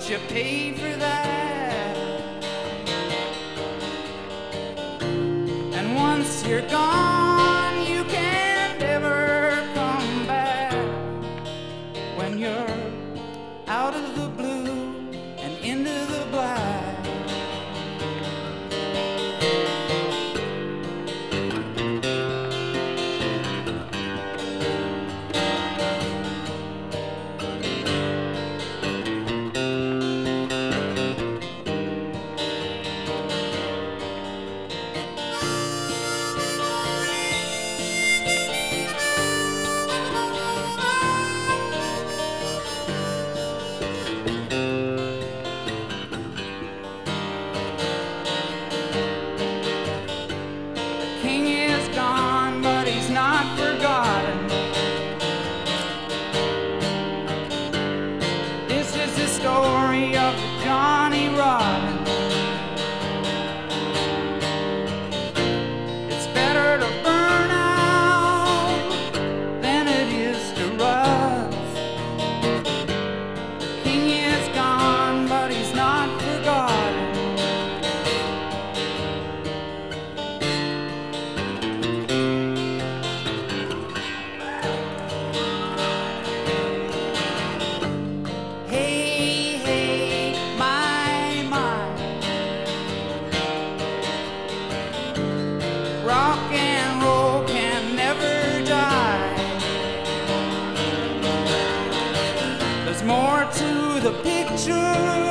but you pay for that. And once you're gone, you can't ever come back. When you're out of the blue and into the black. King is gone, but he's not forgotten. This is the story of the Johnny Rotten. It's better to burn out than it is to rust. King is gone, but he's not forgotten. Hey, hey, my, my. Rock and roll can never die. There's more to the picture